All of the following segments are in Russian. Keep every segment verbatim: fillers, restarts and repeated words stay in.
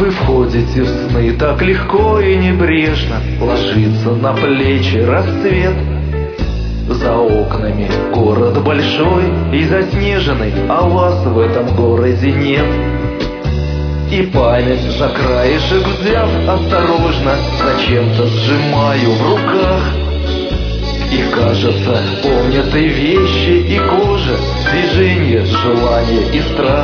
Вы входите в сны так легко и небрежно, ложится на плечи рассвет. За окнами город большой и заснеженный, а вас в этом городе нет. И память за краешек взяв осторожно, зачем-то сжимаю в руках. И кажется, помнят и вещи, и кожа, движение, желание и страх.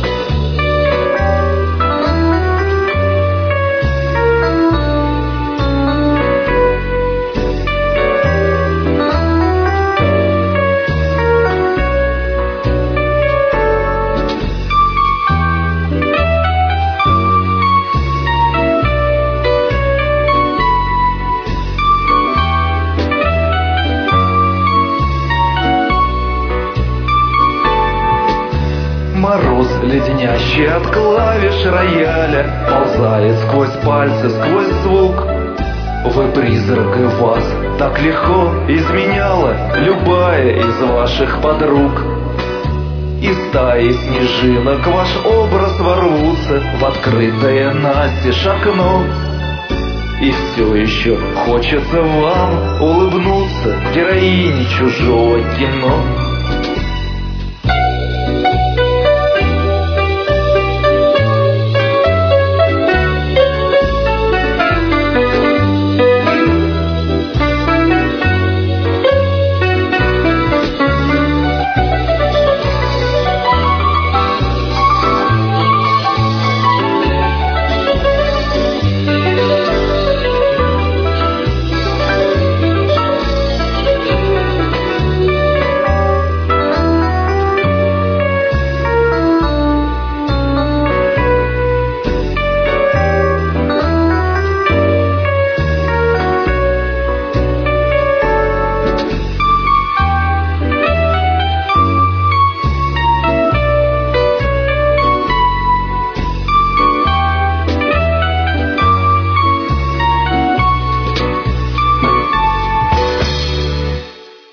Мороз, леденящий от клавиш рояля, ползает сквозь пальцы, сквозь звук. Вы призрак, и вас так легко изменяла любая из ваших подруг. И стаи снежинок ваш образ ворвутся в открытое настежь окно. И все еще хочется вам улыбнуться героине чужого кино.